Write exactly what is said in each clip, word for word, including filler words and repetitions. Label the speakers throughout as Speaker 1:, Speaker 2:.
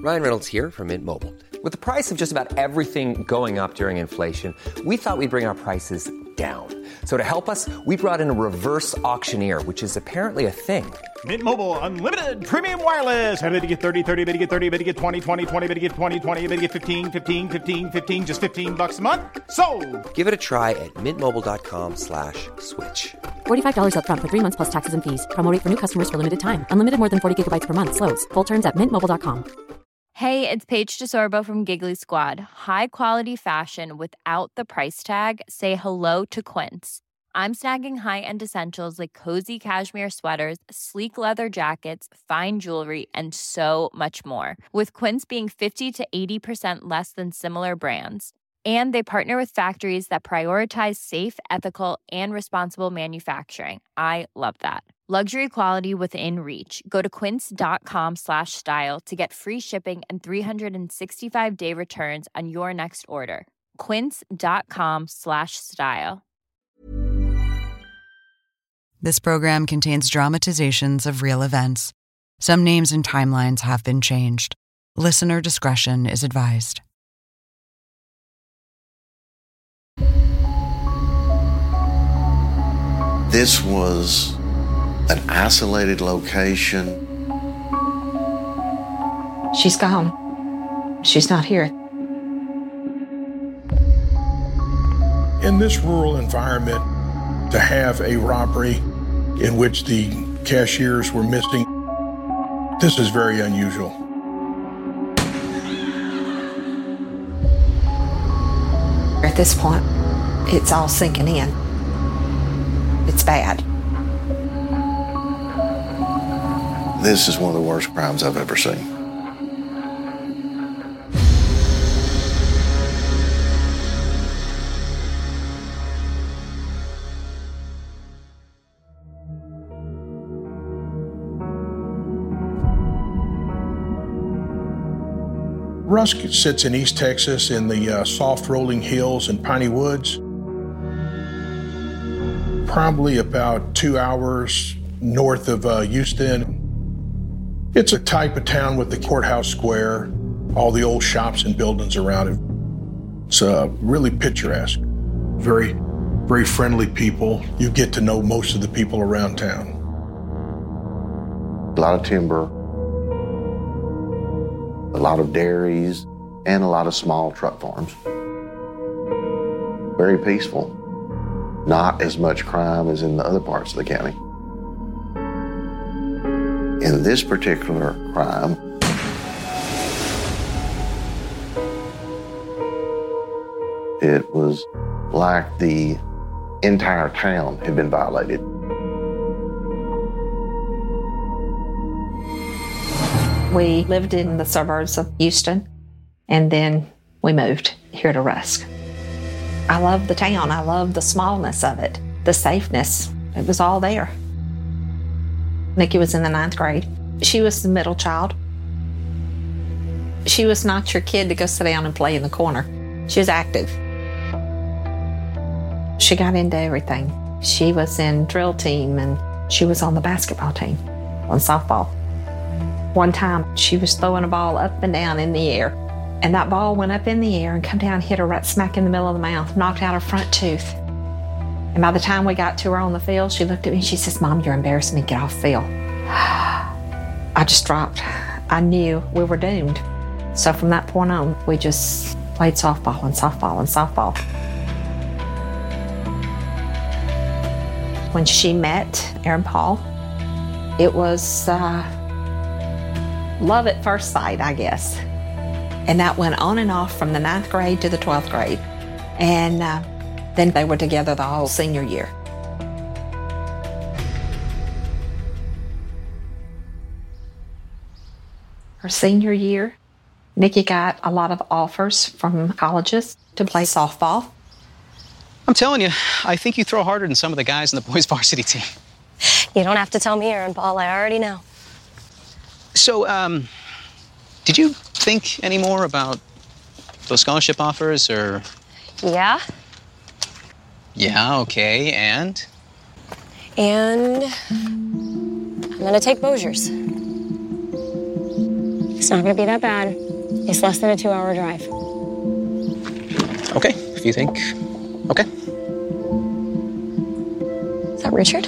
Speaker 1: Ryan Reynolds here from Mint Mobile. With the price of just about everything going up during inflation, we thought we'd bring our prices down. So to help us, we brought in a reverse auctioneer, which is apparently a thing.
Speaker 2: Mint Mobile Unlimited Premium Wireless. How to get thirty, thirty, how to get thirty, how to get twenty, twenty, twenty, how to get twenty, twenty, how to get fifteen, fifteen, fifteen, fifteen, just fifteen bucks a month? Sold!
Speaker 1: Give it a try at mintmobile.com slash switch.
Speaker 3: forty-five dollars up front for three months plus taxes and fees. Promo rate for new customers for limited time. Unlimited more than forty gigabytes per month. Slows full terms at mint mobile dot com.
Speaker 4: Hey, it's Paige DeSorbo from Giggly Squad. High quality fashion without the price tag. Say hello to Quince. I'm snagging high-end essentials like cozy cashmere sweaters, sleek leather jackets, fine jewelry, and so much more. With Quince being fifty to eighty percent less than similar brands. And they partner with factories that prioritize safe, ethical, and responsible manufacturing. I love that. Luxury quality within reach. Go to quince.com slash style to get free shipping and three sixty-five day returns on your next order. Quince.com slash style.
Speaker 5: This program contains dramatizations of real events. Some names and timelines have been changed. Listener discretion is advised.
Speaker 6: This was an isolated location.
Speaker 7: She's gone. She's not here.
Speaker 8: In this rural environment, to have a robbery in which the cashiers were missing, this is very unusual.
Speaker 7: At this point, it's all sinking in. It's bad.
Speaker 6: This is one of the worst crimes I've ever seen.
Speaker 8: Rusk sits in East Texas in the uh, soft rolling hills and piney woods. Probably about two hours north of uh, Houston. It's a type of town with the courthouse square, all the old shops and buildings around it. It's uh, really picturesque. Very, very friendly people. You get to know most of the people around town.
Speaker 6: A lot of timber, a lot of dairies, and a lot of small truck farms. Very peaceful. Not as much crime as in the other parts of the county. In this particular crime, it was like the entire town had been violated.
Speaker 7: We lived in the suburbs of Houston, and then we moved here to Rusk. I love the town. I love the smallness of it, the safeness. It was all there. Nikki was in the ninth grade. She was the middle child. She was not your kid to go sit down and play in the corner. She was active. She got into everything. She was in drill team, and she was on the basketball team, on softball. One time, she was throwing a ball up and down in the air, and that ball went up in the air and come down and hit her right smack in the middle of the mouth, knocked out her front tooth. And by the time we got to her on the field, she looked at me and she says, "Mom, you're embarrassing me. Get off the field." I just dropped. I knew we were doomed. So from that point on, we just played softball and softball and softball. When she met Aaron Paul, it was uh, love at first sight, I guess. And that went on and off from the ninth grade to the twelfth grade. And uh, then they were together the whole senior year. Her senior year, Nikki got a lot of offers from colleges to play softball.
Speaker 9: I'm telling you, I think you throw harder than some of the guys in the boys' varsity team.
Speaker 10: You don't have to tell me, Aaron Paul. I already know.
Speaker 9: So, um, did you think any more about those scholarship offers, or?
Speaker 10: Yeah.
Speaker 9: Yeah, okay, and?
Speaker 10: And I'm gonna take Bossier's. It's not gonna be that bad. It's less than a two-hour drive.
Speaker 9: Okay, if you think. Okay.
Speaker 10: Is that Richard?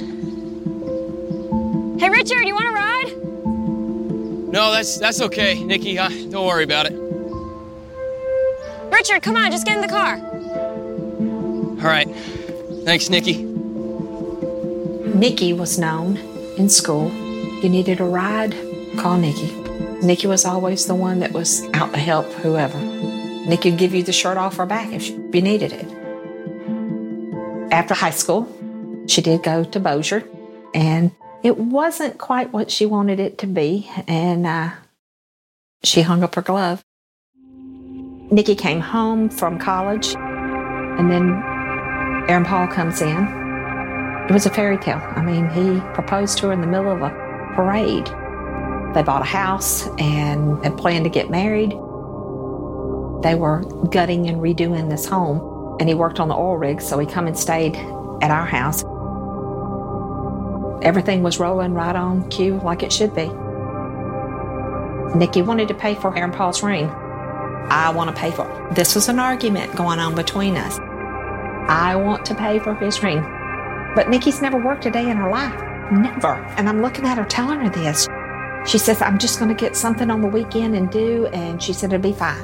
Speaker 10: Hey, Richard, you want a ride?
Speaker 11: No, that's that's okay, Nikki. Uh, don't worry about it.
Speaker 10: Richard, come on, just get in the car.
Speaker 11: All right. Thanks, Nikki.
Speaker 7: Nikki was known in school. You needed a ride, call Nikki. Nikki was always the one that was out to help whoever. Nikki would give you the shirt off her back if you needed it. After high school, she did go to Bossier, and it wasn't quite what she wanted it to be, and uh, she hung up her glove. Nikki came home from college, and then Aaron Paul comes in. It was a fairy tale. I mean, he proposed to her in the middle of a parade. They bought a house and had planned to get married. They were gutting and redoing this home, and he worked on the oil rig, so he come and stayed at our house. Everything was rolling right on cue like it should be. Nikki wanted to pay for Aaron Paul's ring. I want to pay for it. This was an argument going on between us. I want to pay for his ring. But Nikki's never worked a day in her life. Never. And I'm looking at her telling her this. She says, I'm just going to get something on the weekend and do, and she said it'll be fine.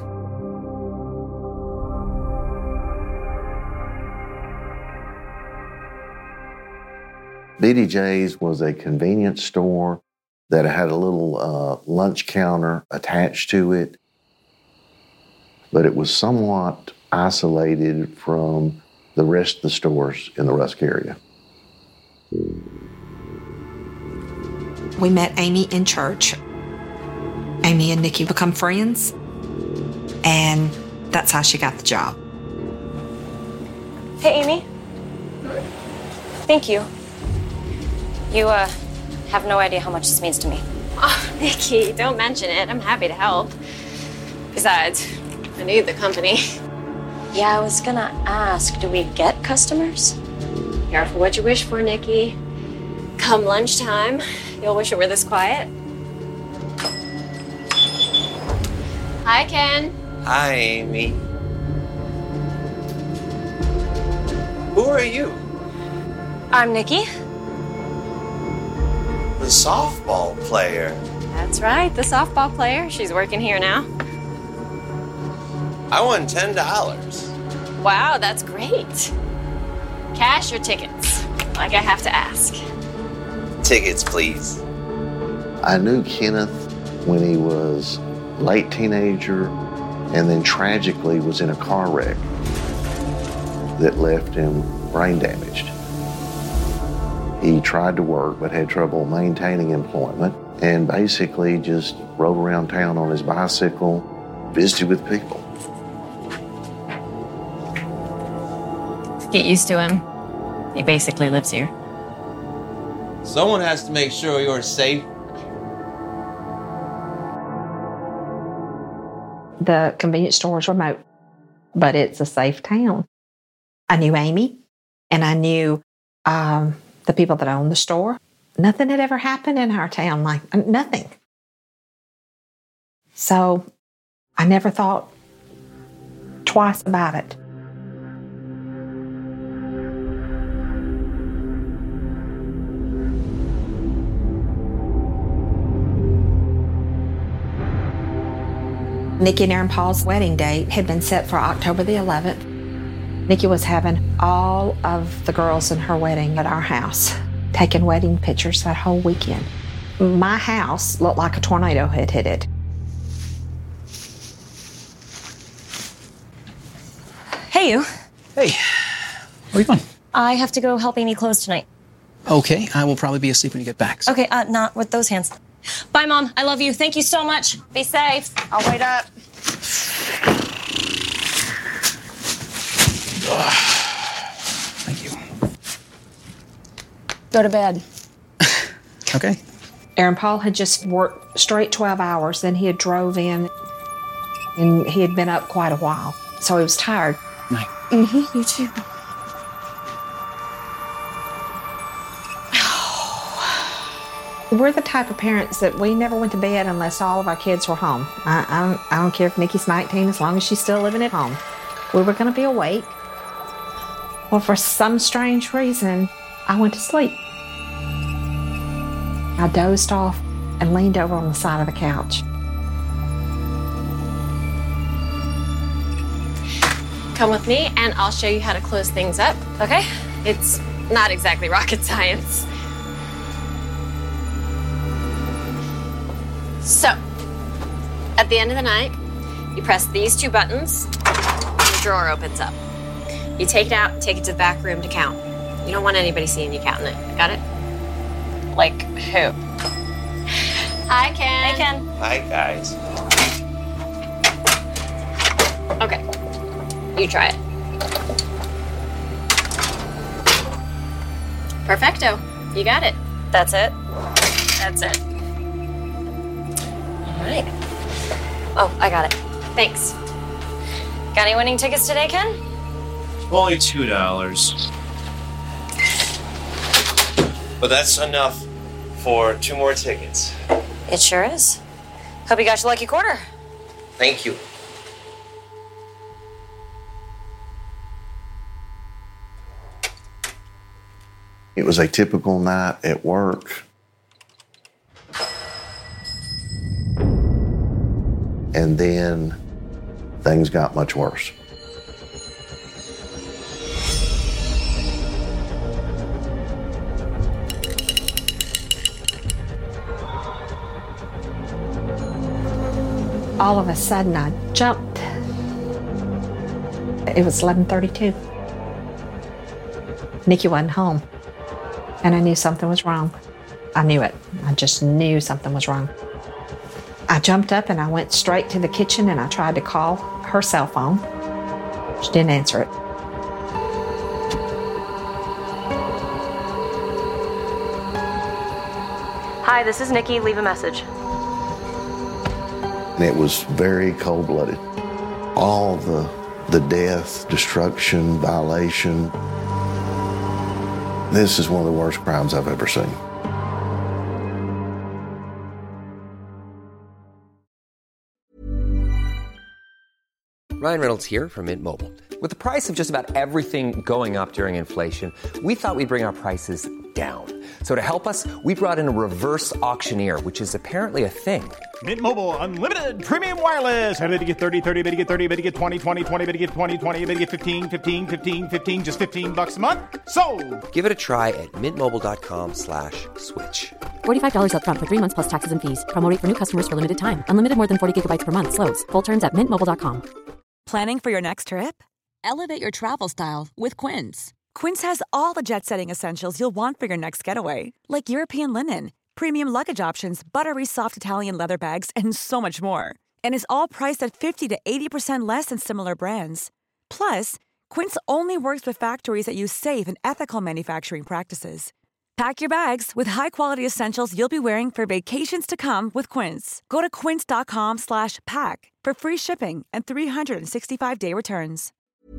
Speaker 6: B D J's was a convenience store that had a little uh, lunch counter attached to it, but it was somewhat isolated from the rest of the stores in the Rusk area.
Speaker 7: We met Amy in church. Amy and Nikki become friends, and that's how she got the job.
Speaker 10: Hey, Amy. Thank you. You, uh, have no idea how much this means to me.
Speaker 12: Oh, Nikki, don't mention it. I'm happy to help. Besides, I need the company.
Speaker 10: Yeah, I was gonna ask, do we get customers?
Speaker 12: Careful what you wish for, Nikki. Come lunchtime, you'll wish it were this quiet. Hi, Ken.
Speaker 13: Hi, Amy. Who are you?
Speaker 10: I'm Nikki.
Speaker 13: The softball player.
Speaker 12: That's right, the softball player. She's working here now.
Speaker 13: I won ten dollars.
Speaker 12: Wow, that's great. Cash or tickets? Like I have to ask.
Speaker 13: Tickets, please.
Speaker 6: I knew Kenneth when he was late teenager and then tragically was in a car wreck that left him brain damaged. He tried to work but had trouble maintaining employment and basically just rode around town on his bicycle, visited with people.
Speaker 12: Get used to him. He basically lives here.
Speaker 13: Someone has to make sure you're safe.
Speaker 7: The convenience store is remote, but it's a safe town. I knew Amy, and I knew um, the people that owned the store. Nothing had ever happened in our town, like nothing. So I never thought twice about it. Nikki and Aaron Paul's wedding date had been set for October the eleventh. Nikki was having all of the girls in her wedding at our house, taking wedding pictures that whole weekend. My house looked like a tornado had hit it.
Speaker 10: Hey, you.
Speaker 9: Hey, where are you going?
Speaker 10: I have to go help Amy close tonight.
Speaker 9: Okay, I will probably be asleep when you get back. So.
Speaker 10: Okay, uh, not with those hands. Bye, Mom. I love you. Thank you so much. Be safe. I'll wait up.
Speaker 9: Thank you.
Speaker 10: Go to bed.
Speaker 9: Okay.
Speaker 7: Aaron Paul had just worked straight twelve hours, then he had drove in, and he had been up quite a while, so he was tired.
Speaker 9: Night.
Speaker 10: Mm-hmm, you too.
Speaker 7: We're the type of parents that we never went to bed unless all of our kids were home. I, I, don't, I don't care if Nikki's nineteen, as long as she's still living at home. We were going to be awake. Well, for some strange reason, I went to sleep. I dozed off and leaned over on the side of the couch.
Speaker 12: Come with me and I'll show you how to close things up, okay? It's not exactly rocket science. So, at the end of the night, you press these two buttons and the drawer opens up. You take it out and take it to the back room to count. You don't want anybody seeing you counting it. Got it?
Speaker 10: Like who?
Speaker 12: Hi, Ken.
Speaker 10: Hey, Ken.
Speaker 13: Hi, guys.
Speaker 12: Okay. You try it. Perfecto. You got it.
Speaker 10: That's it?
Speaker 12: That's it.
Speaker 10: All right. Oh, I got it.
Speaker 12: Thanks.
Speaker 10: Got any winning tickets today, Ken?
Speaker 14: Only two dollars. But that's enough for two more tickets.
Speaker 10: It sure is. Hope you got your lucky quarter.
Speaker 14: Thank you.
Speaker 6: It was a typical night at work. And then things got much worse.
Speaker 7: All of a sudden, I jumped. It was eleven thirty-two. Nikki wasn't home, and I knew something was wrong. I knew it. I just knew something was wrong. I jumped up and I went straight to the kitchen and I tried to call her cell phone. She didn't answer it.
Speaker 10: Hi, this is Nikki. Leave a message.
Speaker 6: And it was very cold-blooded. All the, the death, destruction, violation. This is one of the worst crimes I've ever seen.
Speaker 1: Ryan Reynolds here from Mint Mobile. With the price of just about everything going up during inflation, we thought we'd bring our prices down. So to help us, we brought in a reverse auctioneer, which is apparently a thing.
Speaker 2: Mint Mobile Unlimited Premium Wireless. How to get thirty, thirty, bit to get thirty, bit to get twenty, twenty, twenty, bit to get twenty, twenty, bit to get fifteen, fifteen, fifteen, fifteen, just fifteen bucks a month? Sold!
Speaker 1: Give it a try at mintmobile.com slash switch.
Speaker 3: forty-five dollars up front for three months plus taxes and fees. Promo rate for new customers for limited time. Unlimited more than forty gigabytes per month. Slows full terms at mint mobile dot com.
Speaker 15: Planning for your next trip? Elevate your travel style with Quince. Quince has all the jet-setting essentials you'll want for your next getaway, like European linen, premium luggage options, buttery soft Italian leather bags, and so much more. And is all priced at fifty to eighty percent less than similar brands. Plus, Quince only works with factories that use safe and ethical manufacturing practices. Pack your bags with high-quality essentials you'll be wearing for vacations to come with Quince. Go to quince.com slash pack for free shipping and three sixty-five day returns.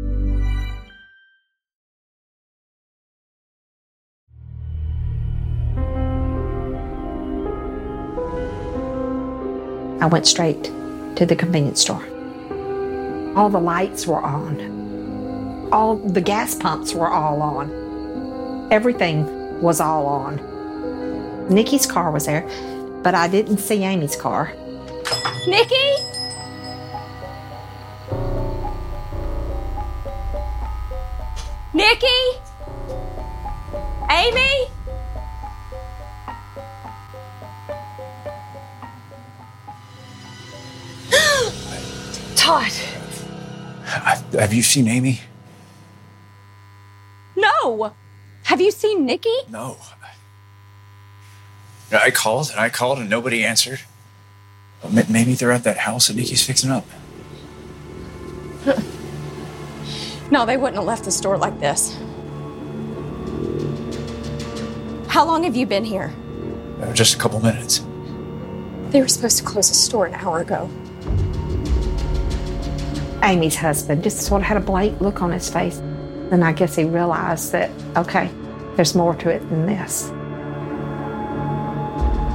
Speaker 7: I went straight to the convenience store. All the lights were on. All the gas pumps were all on. Everything was all on. Nikki's car was there, but I didn't see Amy's car.
Speaker 12: Nikki? Nikki? Amy? Todd.
Speaker 16: Have you seen Amy?
Speaker 12: No. Have you seen Nikki?
Speaker 16: No. I called and I called and nobody answered. Maybe they're at that house that Nikki's fixing up.
Speaker 12: No, they wouldn't have left the store like this. How long have you been here?
Speaker 16: Uh, just a couple minutes.
Speaker 12: They were supposed to close the store an hour ago.
Speaker 7: Amy's husband just sort of had a blank look on his face. And I guess he realized that, okay, there's more to it than this.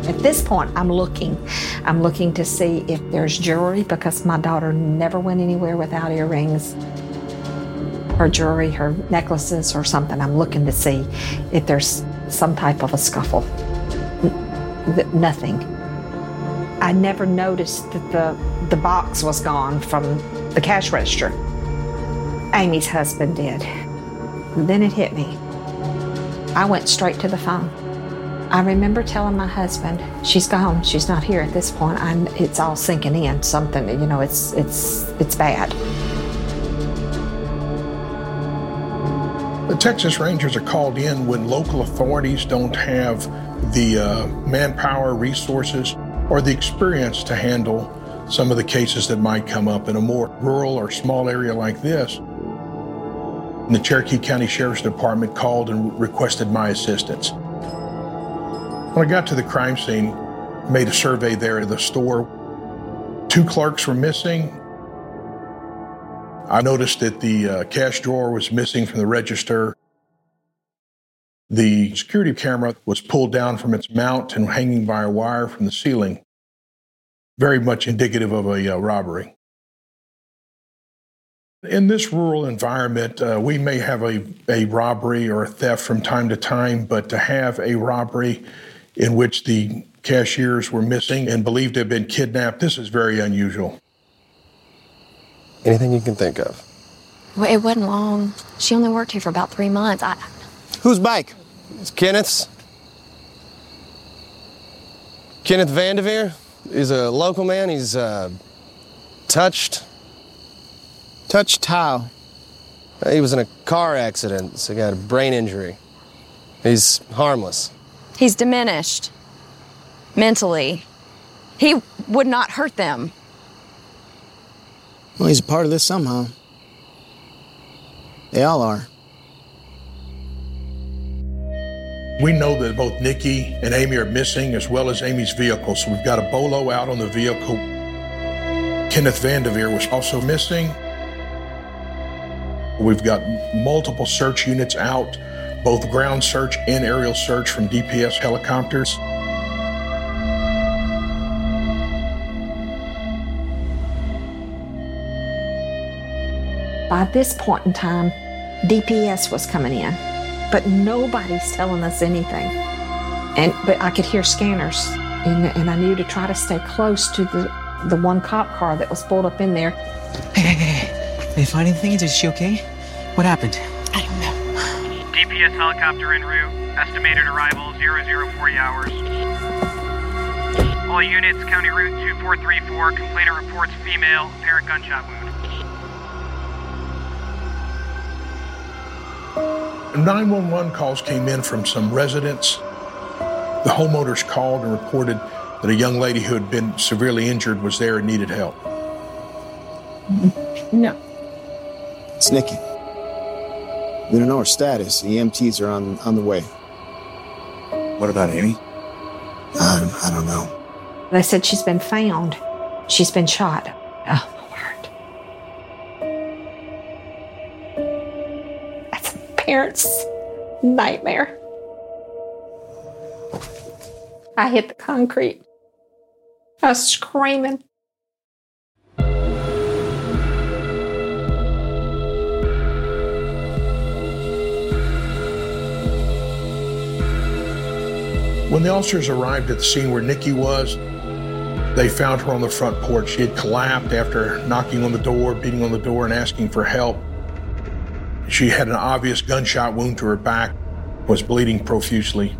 Speaker 7: At this point, I'm looking. I'm looking to see if there's jewelry, because my daughter never went anywhere without earrings, her jewelry, her necklaces, or something. I'm looking to see if there's some type of a scuffle. N- nothing. I never noticed that the, the box was gone from the cash register. Amy's husband did. And then it hit me. I went straight to the phone. I remember telling my husband, she's gone, she's not here at this point. I'm, it's all sinking in, something, you know, it's, it's, it's bad.
Speaker 8: The Texas Rangers are called in when local authorities don't have the uh, manpower, resources, or the experience to handle some of the cases that might come up in a more rural or small area like this. And the Cherokee County Sheriff's Department called and requested my assistance. When I got to the crime scene, made a survey there at the store. Two clerks were missing. I noticed that the uh, cash drawer was missing from the register. The security camera was pulled down from its mount and hanging by a wire from the ceiling. Very much indicative of a uh, robbery. In this rural environment, uh, we may have a, a robbery or a theft from time to time, but to have a robbery in which the cashiers were missing and believed to have been kidnapped, this is very unusual.
Speaker 17: Anything you can think of?
Speaker 10: Well, it wasn't long. She only worked here for about three months. I...
Speaker 17: Whose bike? It's Kenneth's. Kenneth Vanderveer. He's a local man. He's uh, touched.
Speaker 11: Touched how?
Speaker 17: He was in a car accident, so he got a brain injury. He's harmless.
Speaker 15: He's diminished. Mentally. He would not hurt them.
Speaker 11: Well, he's a part of this somehow. They all are.
Speaker 8: We know that both Nikki and Amy are missing, as well as Amy's vehicle. So we've got a bolo out on the vehicle. Kenneth Vanderveer was also missing. We've got multiple search units out, both ground search and aerial search from D P S helicopters.
Speaker 7: By this point in time, D P S was coming in, but nobody's telling us anything. And but I could hear scanners, and, and I knew to try to stay close to the, the one cop car that was pulled up in there.
Speaker 11: Hey, hey, hey. Did they find anything? Is she okay? What happened?
Speaker 7: I don't know.
Speaker 18: D P S helicopter en route. Estimated arrival zero zero forty hours. All units, County Route two four three four. Complainant reports female, apparent gunshot wound.
Speaker 8: nine one one calls came in from some residents. The homeowners called and reported that a young lady who had been severely injured was there and needed help.
Speaker 7: No.
Speaker 11: It's Nikki. We don't know her status. E M Ts are on, on the way.
Speaker 16: What about Amy?
Speaker 11: I, I don't know.
Speaker 7: They said she's been found. She's been shot. Oh, parents' nightmare. I hit the concrete. I was screaming.
Speaker 8: When the officers arrived at the scene where Nikki was, they found her on the front porch. She had collapsed after knocking on the door, beating on the door, and asking for help. She had an obvious gunshot wound to her back, was bleeding profusely.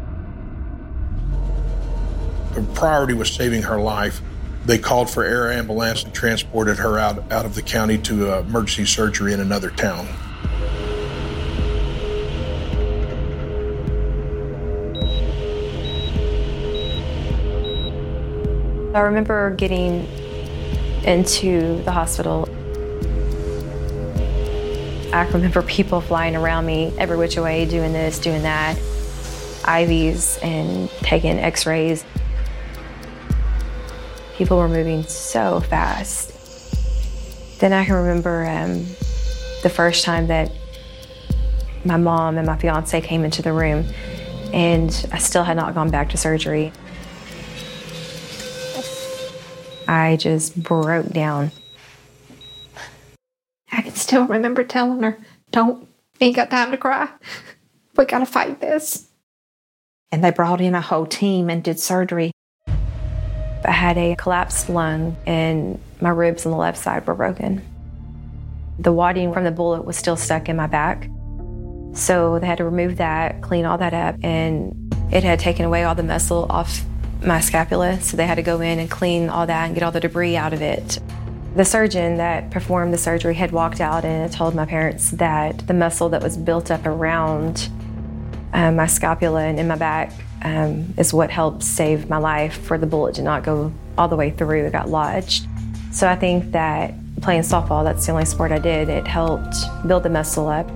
Speaker 8: The priority was saving her life. They called for air ambulance and transported her out, out of the county to uh, emergency surgery in another town.
Speaker 10: I remember getting into the hospital. I remember people flying around me every which way, doing this, doing that, I Vs and taking x-rays. People were moving so fast. Then I can remember um, the first time that my mom and my fiance came into the room, and I still had not gone back to surgery. I just broke down.
Speaker 7: I can still remember telling her, don't, ain't got time to cry. We gotta fight this. And they brought in a whole team and did surgery.
Speaker 10: I had a collapsed lung and my ribs on the left side were broken. The wadding from the bullet was still stuck in my back. So they had to remove that, clean all that up, and it had taken away all the muscle off my scapula. So they had to go in and clean all that and get all the debris out of it. The surgeon that performed the surgery had walked out and told my parents that the muscle that was built up around um, my scapula and in my back um, is what helped save my life, for the bullet did not go all the way through, it got lodged. So I think that playing softball, that's the only sport I did, it helped build the muscle up.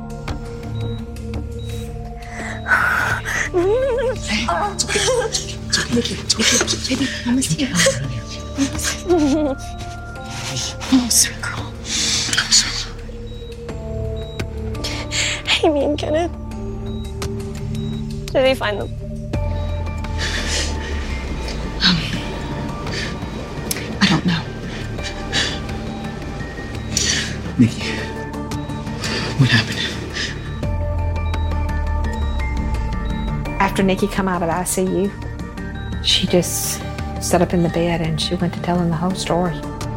Speaker 19: Hey, it's okay, it's okay, Nikki, it's okay, it's okay, baby, I'm with you. Oh, sweet girl. I'm sorry.
Speaker 20: Amy and Kenneth. Did they find them?
Speaker 19: Um, I don't know. Nikki, what happened?
Speaker 7: After Nikki come out of the I C U, she just sat up in the bed and she went to telling the whole story.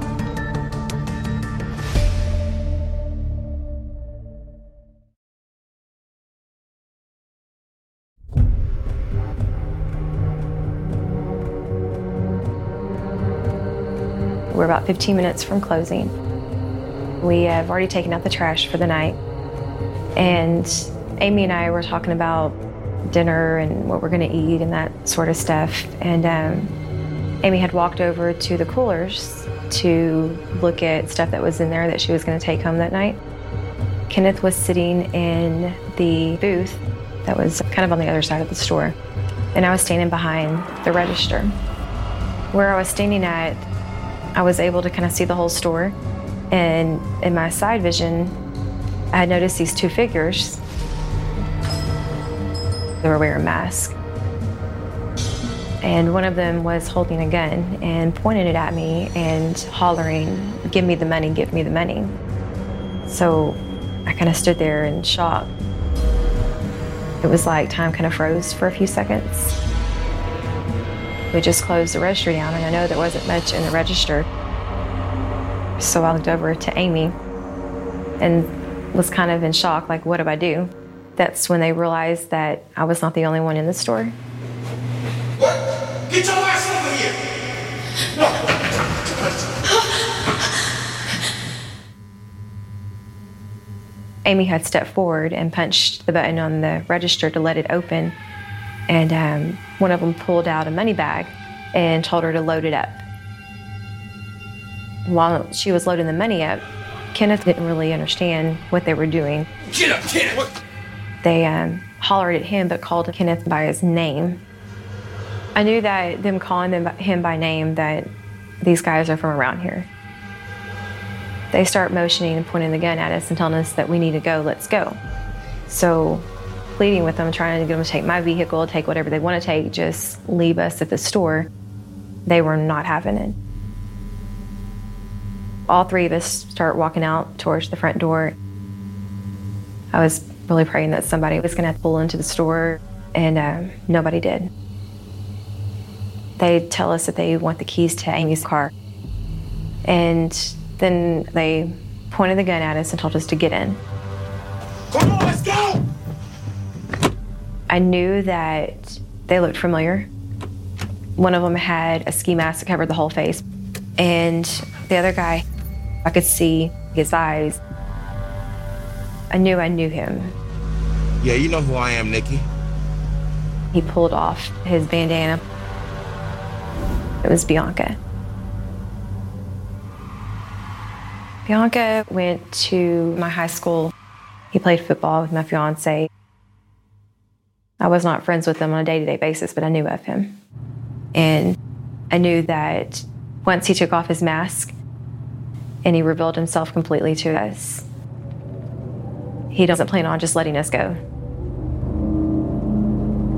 Speaker 10: We're about fifteen minutes from closing. We have already taken out the trash for the night. And Amy and I were talking about dinner and what we're gonna eat and that sort of stuff. And um, Amy had walked over to the coolers to look at stuff that was in there that she was gonna take home that night. Kenneth was sitting in the booth that was kind of on the other side of the store. And I was standing behind the register. Where I was standing at, I was able to kind of see the whole store. And in my side vision, I had noticed these two figures. They were wearing masks. And one of them was holding a gun and pointing it at me and hollering, "Give me the money, give me the money." So I kind of stood there in shock. It was like time kind of froze for a few seconds. We just closed the register down, and I know there wasn't much in the register. So I looked over to Amy and was kind of in shock, like, what do I do? That's when they realized that I was not the only one in the store.
Speaker 19: What? Get your ass over here! No!
Speaker 10: Amy had stepped forward and punched the button on the register to let it open. And um, one of them pulled out a money bag and told her to load it up. While she was loading the money up, Kenneth didn't really understand what they were doing.
Speaker 19: Get up, Kenneth! What?
Speaker 10: They um, hollered at him but called Kenneth by his name. I knew that them calling them, him by name, that these guys are from around here. They start motioning and pointing the gun at us and telling us that we need to go, let's go. So pleading with them, trying to get them to take my vehicle, take whatever they want to take, just leave us at the store. They were not having it. All three of us start walking out towards the front door. I was really praying that somebody was going to pull into the store, and um, nobody did. They tell us that they want the keys to Amy's car. And then they pointed the gun at us and told us to get in.
Speaker 19: Come on, let's go!
Speaker 10: I knew that they looked familiar. One of them had a ski mask that covered the whole face. And the other guy, I could see his eyes. I knew I knew him.
Speaker 21: Yeah, you know who I am, Nikki.
Speaker 10: He pulled off his bandana. It was Bianca. Bianca went to my high school. He played football with my fiance. I was not friends with him on a day-to-day basis, but I knew of him. And I knew that once he took off his mask and he revealed himself completely to us, he doesn't plan on just letting us go.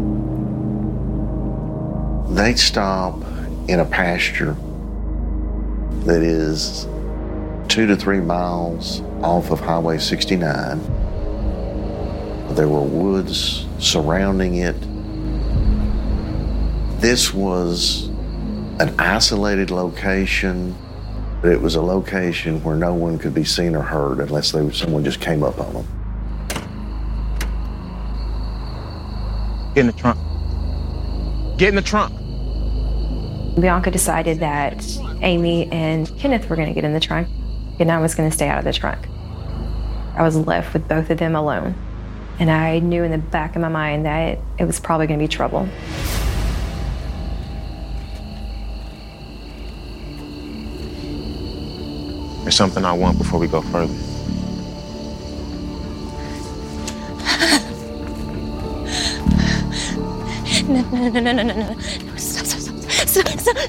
Speaker 6: They'd stop in a pasture that is two to three miles off of Highway sixty-nine. There were woods surrounding it. This was an isolated location, but it was a location where no one could be seen or heard unless they, someone just came up on them.
Speaker 21: Get in the trunk. Get in the trunk.
Speaker 10: Bianca decided that Amy and Kenneth were going to get in the trunk, and I was going to stay out of the trunk. I was left with both of them alone, and I knew in the back of my mind that it was probably going to be trouble.
Speaker 21: There's something I want before we go further.
Speaker 20: No, no, no, no, no, no, no. No, stop, stop, stop. Stop,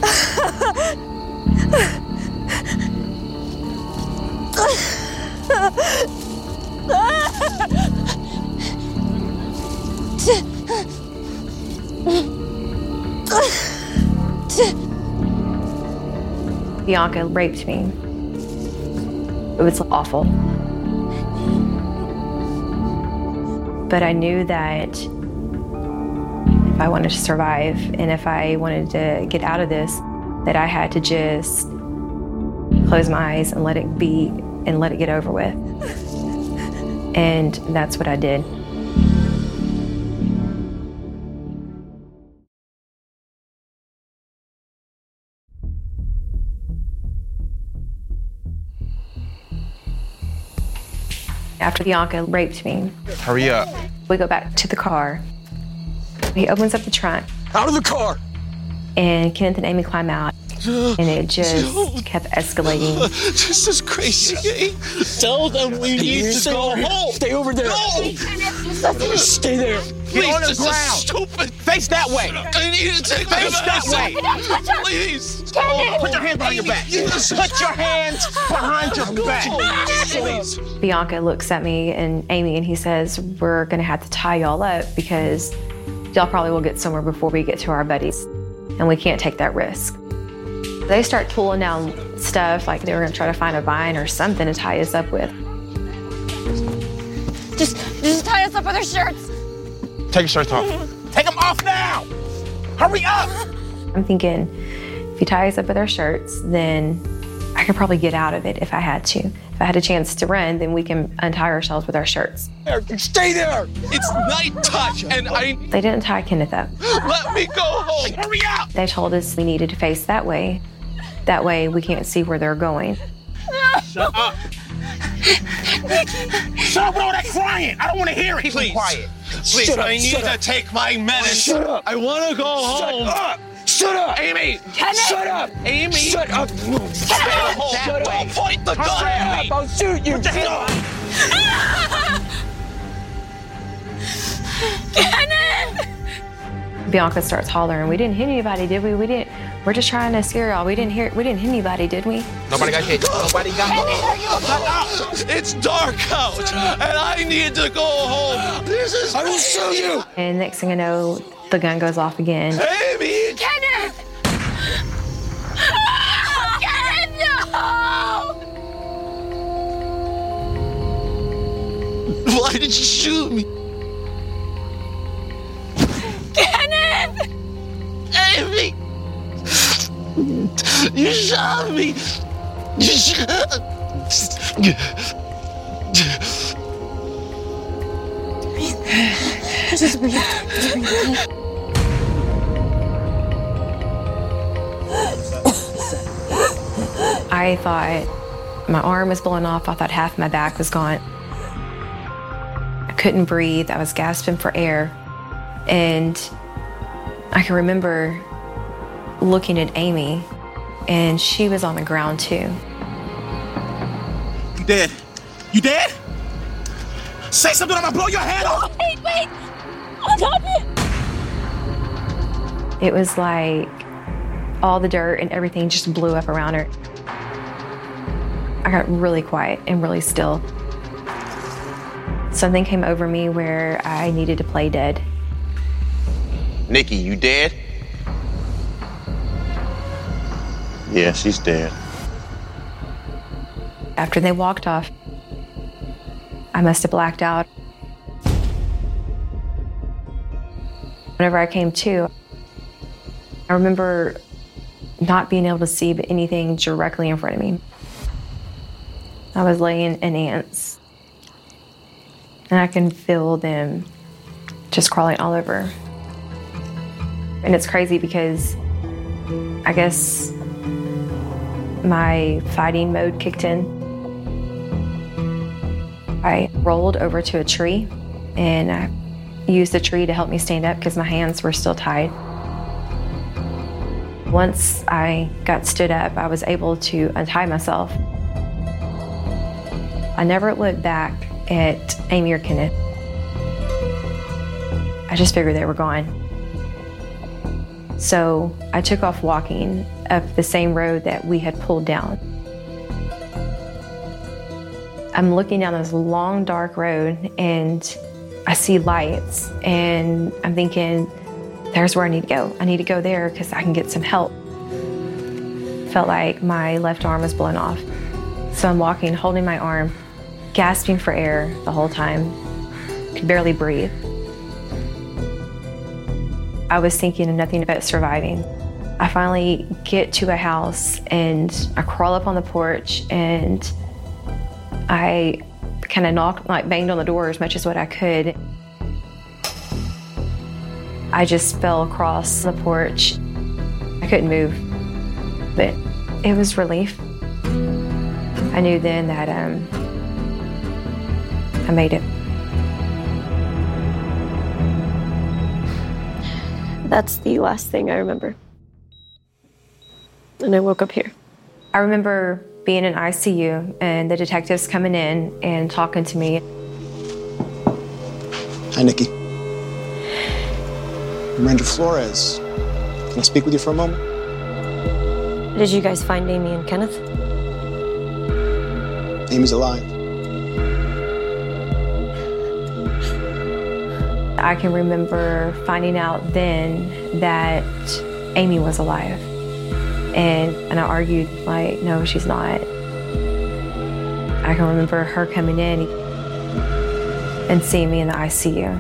Speaker 10: stop. Bianca raped me. It was awful. But I knew that if I wanted to survive and if I wanted to get out of this, that I had to just close my eyes and let it be and let it get over with. And that's what I did. After Bianca raped me,
Speaker 21: Hurry up.
Speaker 10: we go back to the car. He opens up the trunk.
Speaker 21: Out of the car!
Speaker 10: And Kenneth and Amy climb out. And it just kept escalating.
Speaker 21: This is crazy. Tell them we need to go home. Stay over there. No! Stay there. Get on the ground. Stupid. Face that way. I need to take Face that way. Please. Put your hands behind your back. Put your hands behind your back. Please.
Speaker 10: Bianca looks at me and Amy and he says, we're gonna have to tie y'all up because y'all probably will get somewhere before we get to our buddies. And we can't take that risk. They start pulling down stuff like they were gonna try to find a vine or something to tie us up with.
Speaker 20: Just, just tie us up with our shirts.
Speaker 21: Take your shirts off. Take them off now! Hurry up!
Speaker 10: I'm thinking, if you tie us up with our shirts, then I could probably get out of it if I had to. If I had a chance to run, then we can untie ourselves with our shirts.
Speaker 21: Stay there! It's night touch, and I...
Speaker 10: They didn't tie Kenneth up.
Speaker 21: Let me go home! Hurry up!
Speaker 10: They told us we needed to face that way. That way we can't see where they're going.
Speaker 21: Shut up! Shut up with all that crying! I don't want to hear it! Please. Quiet. Please, shut I up, need to take my medicine. Shut up! I want to go home. Shut up! Shut up! Amy!
Speaker 20: Kenneth!
Speaker 21: Shut up! Amy! Shut up! Stay home! Shut up! Point the gun at me! I'll shoot you! Put your hand on!
Speaker 20: Kenneth!
Speaker 10: Bianca starts hollering. We didn't hit anybody, did we? We didn't. We're just trying to scare y'all. We didn't hear. We didn't hit anybody, did we?
Speaker 21: Nobody got hit. Nobody got hit. Shut up! It's dark out, and I need to go home. This is. I will shoot you.
Speaker 10: And next thing I know, the gun goes off again.
Speaker 21: Amy!
Speaker 20: Kenneth! Oh, Kenneth, no!
Speaker 21: Why did you shoot me?
Speaker 20: Kenneth!
Speaker 21: Amy! You shot me! You shot...
Speaker 20: Just breathe. Just breathe.
Speaker 10: I thought my arm was blowing off. I thought half my back was gone. I couldn't breathe. I was gasping for air. And I can remember looking at Amy, and she was on the ground too.
Speaker 21: You dead? You dead? Say something, I'm gonna blow your head off!
Speaker 20: Wait, wait! On top of it!
Speaker 10: It was like all the dirt and everything just blew up around her. I got really quiet and really still. Something came over me where I needed to play dead.
Speaker 21: Nikki, you dead?
Speaker 6: Yeah, she's dead.
Speaker 10: After they walked off, I must have blacked out. Whenever I came to, I remember not being able to see anything directly in front of me. I was laying in ants, and I can feel them just crawling all over. And it's crazy because I guess my fighting mode kicked in. I rolled over to a tree and I used the tree to help me stand up because my hands were still tied. Once I got stood up, I was able to untie myself. I never looked back at Amy or Kenneth. I just figured they were gone. So I took off walking up the same road that we had pulled down. I'm looking down this long, dark road and I see lights and I'm thinking, there's where I need to go. I need to go there because I can get some help. Felt like my left arm was blown off. So I'm walking, holding my arm, gasping for air the whole time. Could barely breathe. I was thinking of nothing but surviving. I finally get to a house and I crawl up on the porch and I kind of knocked, like banged on the door as much as what I could. I just fell across the porch. I couldn't move, but it was relief. I knew then that um, I made it.
Speaker 20: That's the last thing I remember. And I woke up here.
Speaker 10: I remember being in I C U and the detectives coming in and talking to me.
Speaker 11: Hi, Nikki. I'm Ranger Flores. Can I speak with you for a moment?
Speaker 20: Did you guys find Amy and Kenneth?
Speaker 11: Amy's alive.
Speaker 10: I can remember finding out then that Amy was alive. And, and I argued, like, no, she's not. I can remember her coming in and seeing me in the I C U.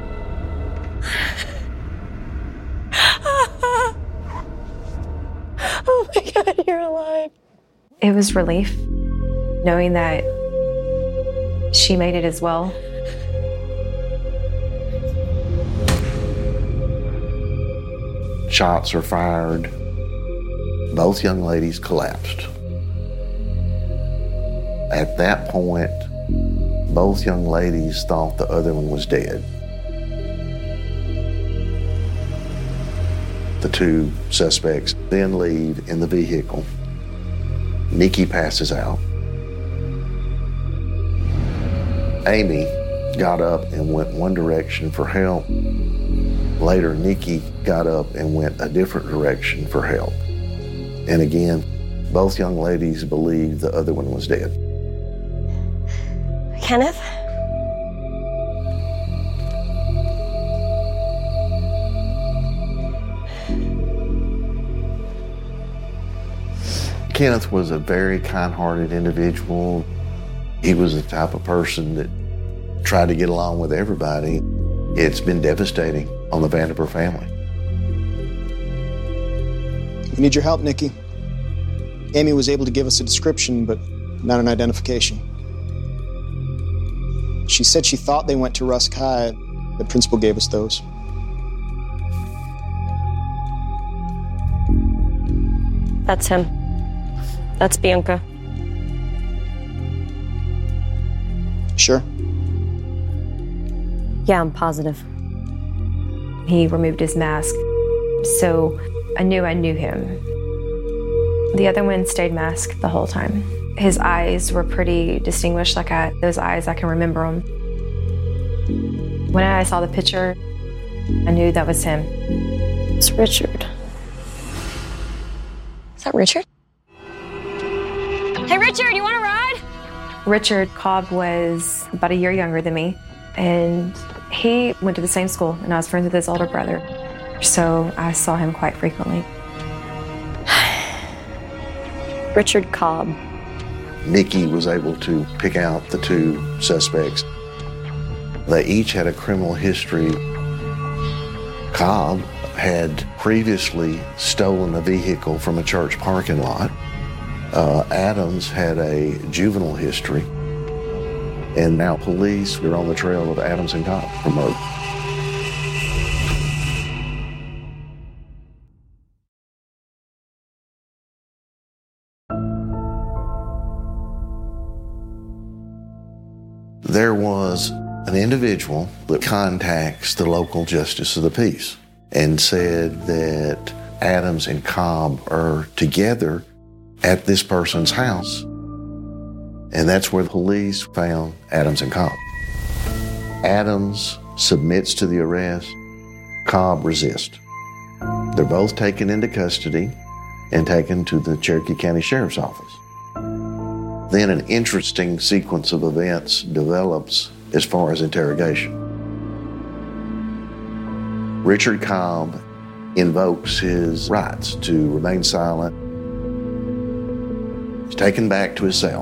Speaker 20: Oh my God, you're alive.
Speaker 10: It was relief, knowing that she made it as well.
Speaker 6: Shots are fired. Both young ladies collapsed. At that point, both young ladies thought the other one was dead. The two suspects then leave in the vehicle. Nikki passes out. Amy got up and went one direction for help. Later, Nikki got up and went a different direction for help. And again, both young ladies believed the other one was dead.
Speaker 20: Kenneth?
Speaker 6: Kenneth was a very kind-hearted individual. He was the type of person that tried to get along with everybody. It's been devastating on the Vanderburg family.
Speaker 11: We need your help, Nikki. Amy was able to give us a description, but not an identification. She said she thought they went to Rusk High. The principal gave us those.
Speaker 20: That's him. That's Bianca.
Speaker 11: Sure?
Speaker 20: Yeah, I'm positive.
Speaker 10: He removed his mask, so I knew I knew him. The other one stayed masked the whole time. His eyes were pretty distinguished, like I, those eyes, I can remember them. When I saw the picture, I knew that was him.
Speaker 20: It's Richard. Is that Richard?
Speaker 12: Hey, Richard, you want to ride?
Speaker 10: Richard Cobb was about a year younger than me, and he went to the same school, and I was friends with his older brother, so I saw him quite frequently.
Speaker 20: Richard Cobb.
Speaker 6: Nikki was able to pick out the two suspects. They each had a criminal history. Cobb had previously stolen a vehicle from a church parking lot. Uh, Adams had a juvenile history. And now police are on the trail of Adams and Cobb for murder. There was an individual that contacts the local justice of the peace and said that Adams and Cobb are together at this person's house. And that's where the police found Adams and Cobb. Adams submits to the arrest. Cobb resists. They're both taken into custody and taken to the Cherokee County Sheriff's Office. Then an interesting sequence of events develops as far as interrogation. Richard Cobb invokes his rights to remain silent. He's taken back to his cell.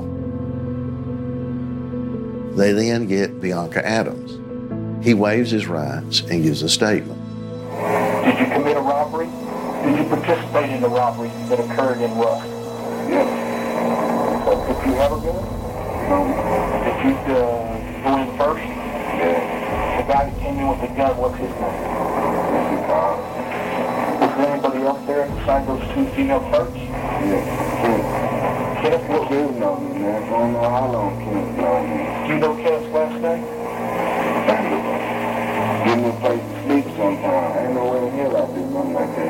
Speaker 6: They then get Bianca Adams. He waives his rights and gives a statement.
Speaker 4: Did you commit a robbery? Did you participate in the robbery that occurred in Rust? Yes. So did you have a gun? No. Did you uh, go in first? Yeah. The guy that came in with the gun, what's his name? Mister Cobb. Was there anybody else there besides those two female clerks? Yeah. Kenneth, what do you know me, man? I don't know how long Kenneth known me. Do you know Kenneth's last name? Give me a place to sleep sometime. Ain't no way in hell I'd be running like that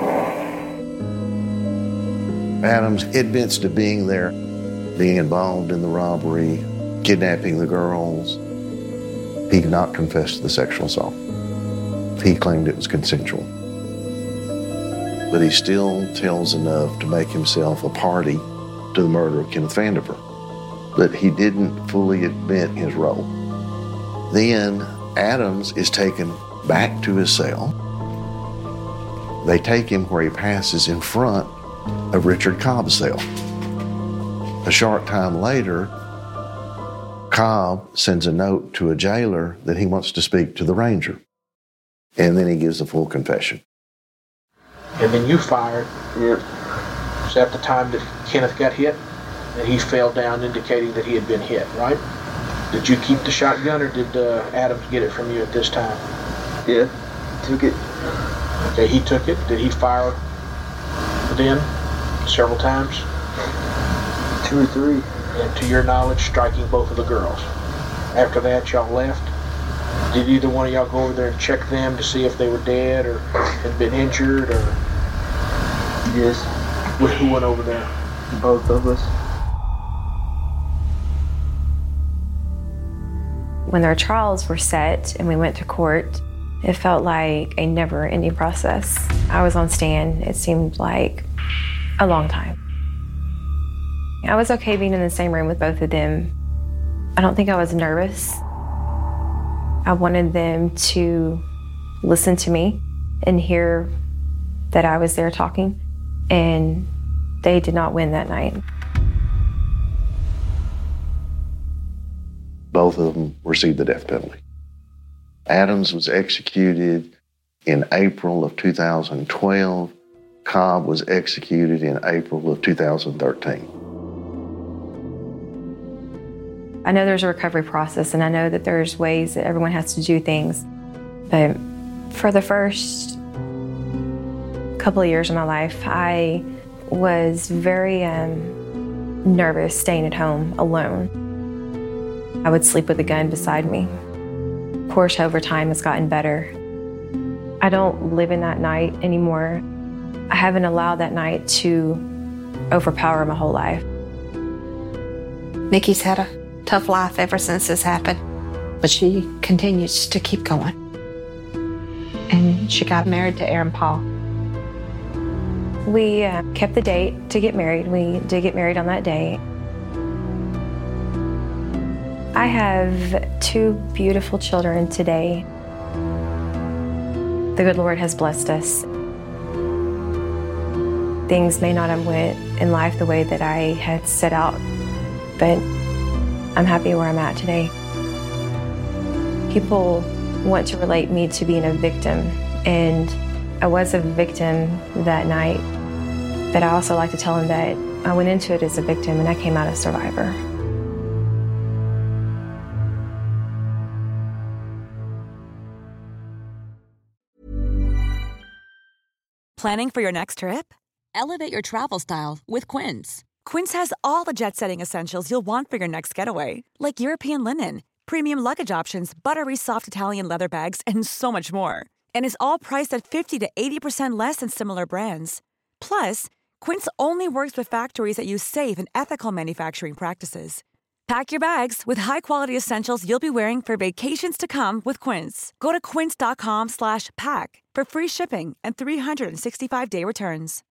Speaker 4: kid.
Speaker 6: Adams admits to being there, being involved in the robbery, kidnapping the girls. He did not confess to the sexual assault. He claimed it was consensual. But he still tells enough to make himself a party to the murder of Kenneth Vandiver. But he didn't fully admit his role. Then Adams is taken back to his cell. They take him where he passes in front of Richard Cobb's cell. A short time later, Cobb sends a note to a jailer that he wants to speak to the ranger. And then he gives a full confession.
Speaker 22: And then you fired.
Speaker 4: Yep.
Speaker 22: So at the time that Kenneth got hit, and he fell down indicating that he had been hit, right? Did you keep the shotgun, or did uh, Adams get it from you at this time?
Speaker 4: Yeah, took it.
Speaker 22: Okay, he took it. Did he fire then several times?
Speaker 4: Two or three.
Speaker 22: And to your knowledge, striking both of the girls. After that, y'all left. Did either one of y'all go over there and check them to see if they were dead or had been injured, or?
Speaker 4: Yes.
Speaker 22: With who went over there?
Speaker 4: Both of us.
Speaker 10: When their trials were set and we went to court, it felt like a never-ending process. I was on stand. It seemed like a long time. I was okay being in the same room with both of them. I don't think I was nervous. I wanted them to listen to me and hear that I was there talking, and they did not win that night.
Speaker 6: Both of them received the death penalty. Adams was executed in April of two thousand twelve. Cobb was executed in April of two thousand thirteen.
Speaker 10: I know there's a recovery process, and I know that there's ways that everyone has to do things. But for the first couple of years of my life, I was very um, nervous staying at home alone. I would sleep with a gun beside me. Of course, over time, it's gotten better. I don't live in that night anymore. I haven't allowed that night to overpower my whole life.
Speaker 7: Nikki's had a tough life ever since this happened, but she continues to keep going. And she got married to Aaron Paul.
Speaker 10: We uh, kept the date to get married. We did get married on that day. I have two beautiful children today. The good Lord has blessed us. Things may not have went in life the way that I had set out but I'm happy where I'm at today. People want to relate me to being a victim, and I was a victim that night, but I also like to tell them that I went into it as a victim and I came out a survivor.
Speaker 15: Planning for your next trip? Elevate your travel style with Quince. Quince has all the jet-setting essentials you'll want for your next getaway, like European linen, premium luggage options, buttery soft Italian leather bags, and so much more. And is all priced at fifty to eighty percent less than similar brands. Plus, Quince only works with factories that use safe and ethical manufacturing practices. Pack your bags with high-quality essentials you'll be wearing for vacations to come with Quince. Go to quince.com slash pack for free shipping and three sixty-five day returns.